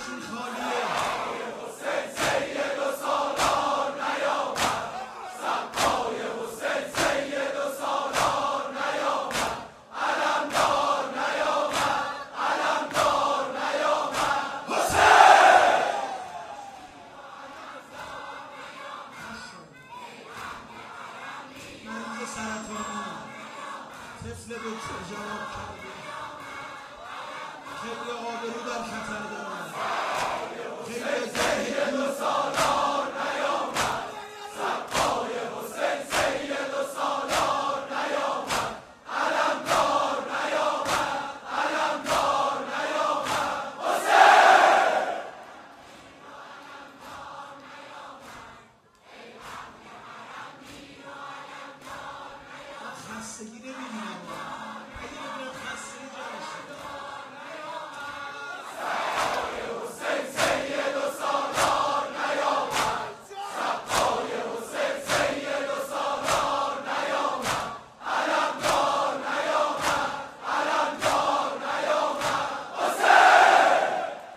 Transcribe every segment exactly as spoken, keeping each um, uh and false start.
جاشون خالیه. حسین سید و سالار نیامد، صفای حسین سید و سالار نیامد، علمدار نیامد، علمدار نیامد. حسین مریض سرطانی طفل دکتر جواب کرده، خیلی آبرو در خطر دارن، خیلی سید و سالار نیامد، صفای حسین سید و سالار نیامد، علمدار نیامد، علمدار نیامد. حسین خستگی نمیبینم، اگه ببینم خستگی جاشون حسین سید و سالار نیامد، صفای حسین سید و سالار نیامد، علمدار نیامد، علمدار نیامد. حسین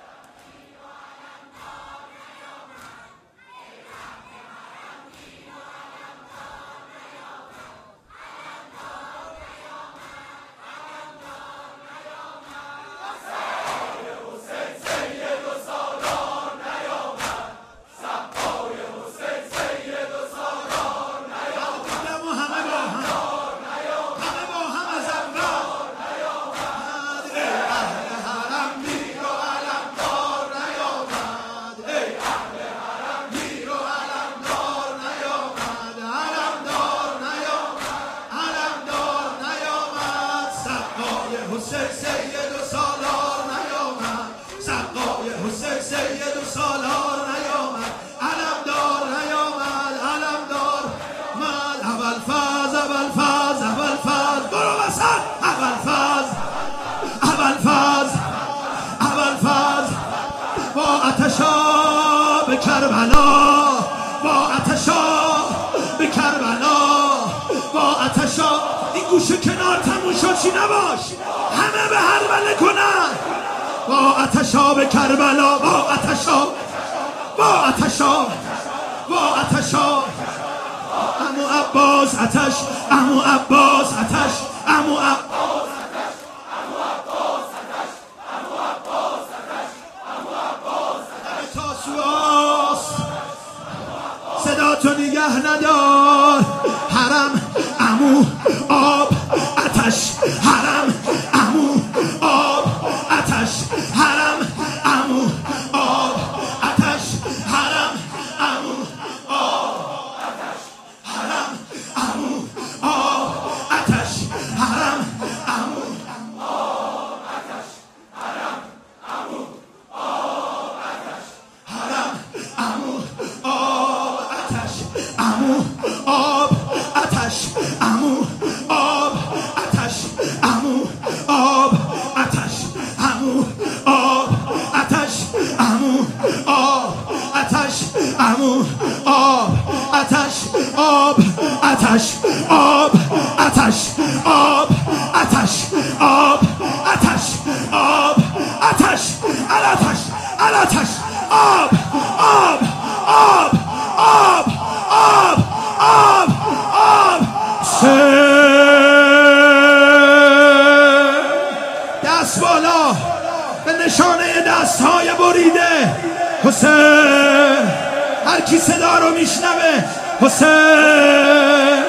حسین سید و سالار نیامد، صفای حسین سید و سالار نیامد، دیدم و همه با هم همه با هم از اول ای اهل حرم میر و علمدار نیامد، ای اهل حرم میر و علمدار نیامد، علمدار نیامد، علمدار نیامد. سقای حسین سید و سالار نیامد، سقای حسین سید و سالار نیامد، علمدار نیامد، علمدار من اول فاز اول فاز اول فاز برو وسط اول فاز اول فاز اول فاز با آتشا به کربلا، با آتشا به کربلا، با آتشا. این گوشه کنار تموم شد چی نباش، همه به هربله کنن. با آتشا به کربلا، با آتشا، با آتشا، با آتشا. عمو عباس آتش، عمو عباس آتش، عمو عباس تا سواس صدا تو نگه ندار. حرم عمو آب آتش، حرم عمو آب آتش، حرم عمو آب آتش، حرم عمو آب آتش، حرم عمو آب آتش، حرم عمو آب آتش، حرم عمو آب آتش، حرم عمو آب آتش، عمو آب آتش، عمو آب آتش، عمو آب آتش، عمو آب آتش، عمو آب آتش، عمو آب آتش، آب آتش، آب آتش، آب آتش، آب آتش، آب آتش، آتش، آتش، آب آب آب آب آب آب آب. دست بالا به نشانه دست های بریده. حسین، هر کی صدا رو میشنوه حسین،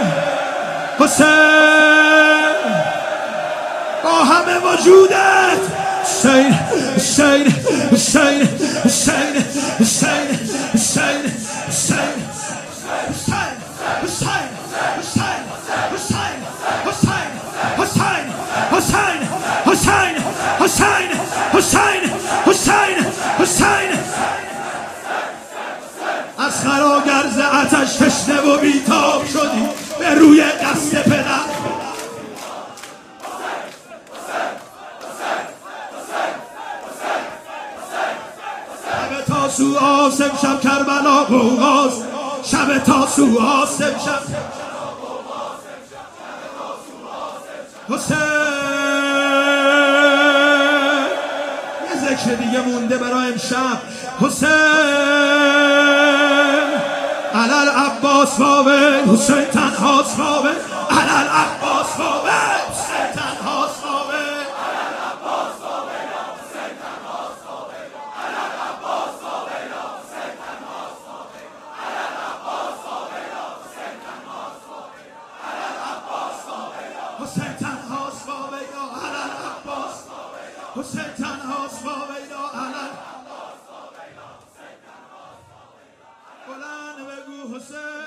حسین با همه وجودت. حسین، حسین، حسین، حسین، حسین، حسین، حسین، حسین، حسین، حسین، حسین، حسین، حسین، حسین، حسین، حسین، حسین، حسین، حسین. از خراگرز آتش تشنه و بیتاب شدی به روی دست پدر. شب تاسو آسم شب کربلا بوغاز، شب تاسو آسم شب حسین. یه ذکر دیگه مونده برای امشب. حسین علل عباس واوی، حسین تنهاست واوی، علل عباس واوی، حسین تنهاست واوی، علل عباس واوی، حسین تنهاست واوی، علل عباس واوی، حسین تنهاست واوی، علل عباس واوی، حسین تنهاست واوی، علل عباس واوی، حسین تنهاست واوی، علل عباس واوی، حسین تنهاست واوی، علل بلند بگو حسین.